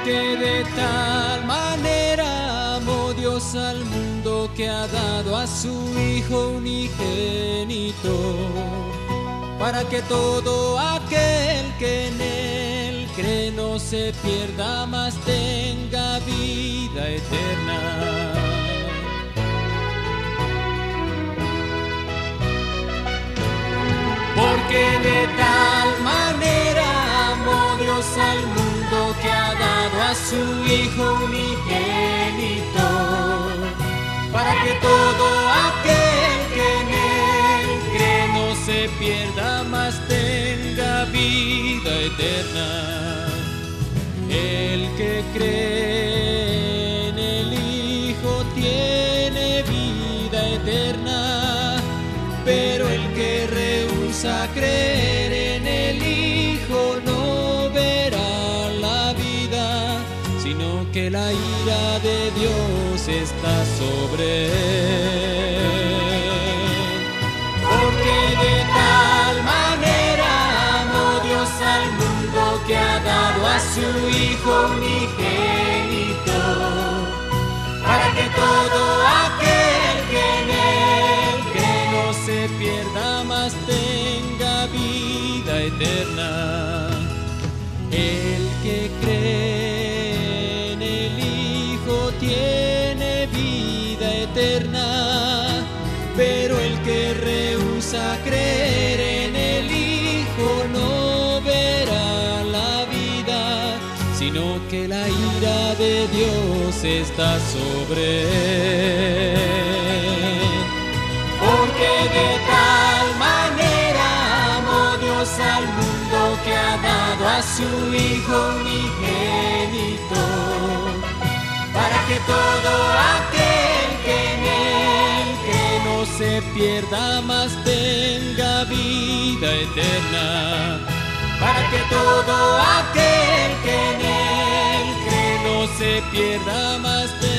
Porque de tal manera amó Dios al mundo que ha dado a su Hijo unigénito, para que todo aquel que en Él cree no se pierda, mas tenga vida eterna. Porque de tal manera amó Dios al mundo que ha dado a su Hijo unigénito, para que todo aquel que en Él cree no se pierda, mas tenga vida eterna. El que cree en el Hijo tiene vida eterna, pero el que rehúsa creer en el Hijo no verá la vida, sino que la ira de Dios está sobre él. Porque de tal manera amó Dios al mundo que ha dado a su Hijo unigénito, para que todo aquel que en Él cree no se pierda, mas tenga vida eterna. El que cree en el Hijo tiene vida eterna, pero el que rehúsa creer en el Hijo no verá la vida, sino que la ira de Dios está sobre él. Porque de tal manera amó Dios al mundo que ha dado a su Hijo unigénito, para que todo aquel que en Él cree no se pierda, mas tenga vida eterna. Para que todo aquel que en Él cree no se pierda, mas tenga